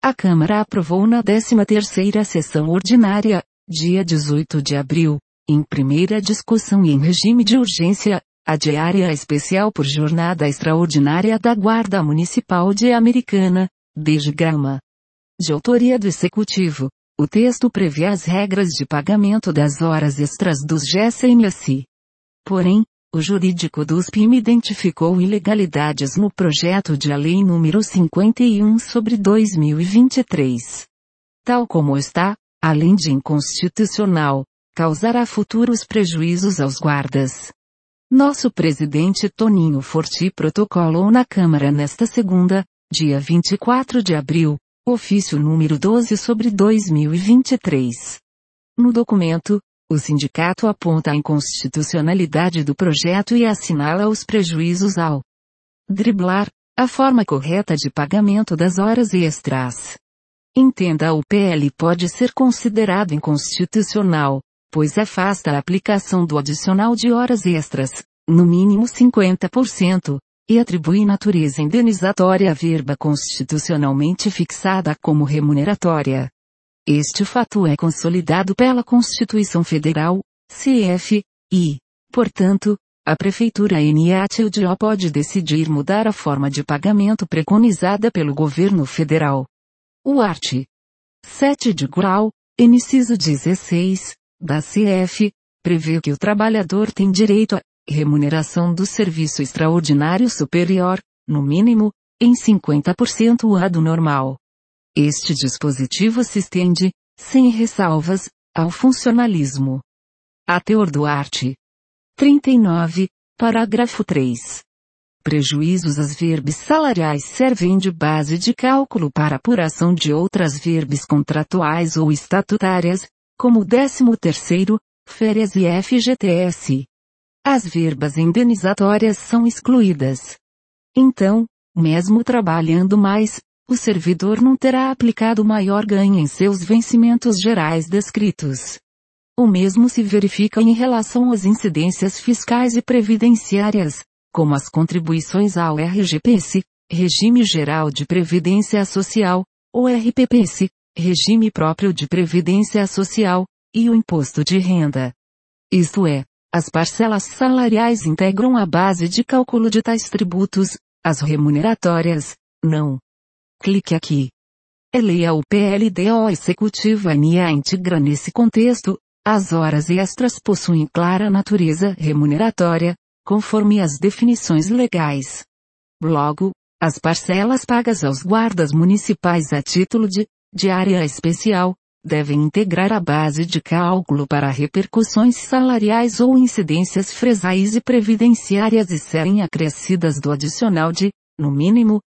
A Câmara aprovou na 13ª sessão ordinária, dia 18 de abril, em primeira discussão e em regime de urgência, a Diária Especial por Jornada Extraordinária da Guarda Municipal de Americana, DGGAMA. De autoria do Executivo, o texto prevê as regras de pagamento das horas extras dos GSMS. Porém, o jurídico do USPIM identificou ilegalidades no projeto de lei número 51/2023. Tal como está, além de inconstitucional, causará futuros prejuízos aos guardas. Nosso presidente Toninho Forti protocolou na Câmara nesta segunda, dia 24 de abril, ofício número 12/2023. No documento, o sindicato aponta a inconstitucionalidade do projeto e assinala os prejuízos ao driblar a forma correta de pagamento das horas extras. Entenda, o PL pode ser considerado inconstitucional, pois afasta a aplicação do adicional de horas extras, no mínimo 50%, e atribui natureza indenizatória à verba constitucionalmente fixada como remuneratória. Este fato é consolidado pela Constituição Federal, CF, e, portanto, a Prefeitura NATLDO pode decidir mudar a forma de pagamento preconizada pelo governo federal. O art. 7 de GRAU, inciso 16, da CF, prevê que o trabalhador tem direito à remuneração do serviço extraordinário superior, no mínimo, em 50% a do normal. Este dispositivo se estende, sem ressalvas, ao funcionalismo. A teor do art. 39, parágrafo 3. Prejuízos às verbas salariais servem de base de cálculo para apuração de outras verbas contratuais ou estatutárias, como o 13º, férias e FGTS. As verbas indenizatórias são excluídas. Então, mesmo trabalhando mais, o servidor não terá aplicado maior ganho em seus vencimentos gerais descritos. O mesmo se verifica em relação às incidências fiscais e previdenciárias, como as contribuições ao RGPS, Regime Geral de Previdência Social, ou RPPS, Regime Próprio de Previdência Social, e o Imposto de Renda. Isto é, as parcelas salariais integram a base de cálculo de tais tributos, as remuneratórias, não. Clique aqui. Leia o PLDO Executivo NA íntegra. Nesse contexto, as horas extras possuem clara natureza remuneratória, conforme as definições legais. Logo, as parcelas pagas aos guardas municipais a título de diária especial, devem integrar a base de cálculo para repercussões salariais ou incidências fresais e previdenciárias e serem acrescidas do adicional de, no mínimo,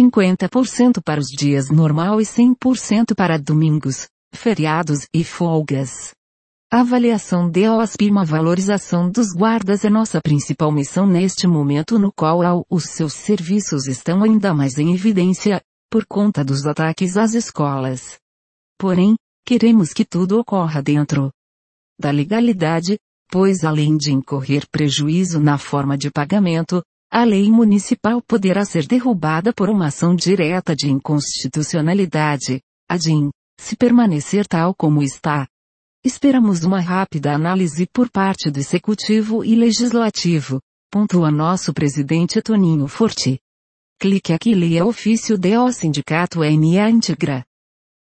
50% para os dias normal e 100% para domingos, feriados e folgas. A avaliação de OSPIM. A valorização dos guardas é nossa principal missão neste momento no qual os seus serviços estão ainda mais em evidência, por conta dos ataques às escolas. Porém, queremos que tudo ocorra dentro da legalidade, pois além de incorrer prejuízo na forma de pagamento, a lei municipal poderá ser derrubada por uma ação direta de inconstitucionalidade, a DIN, se permanecer tal como está. Esperamos uma rápida análise por parte do Executivo e Legislativo, pontua nosso presidente Toninho Forti. Clique aqui e leia ofício do Sindicato NA íntegra.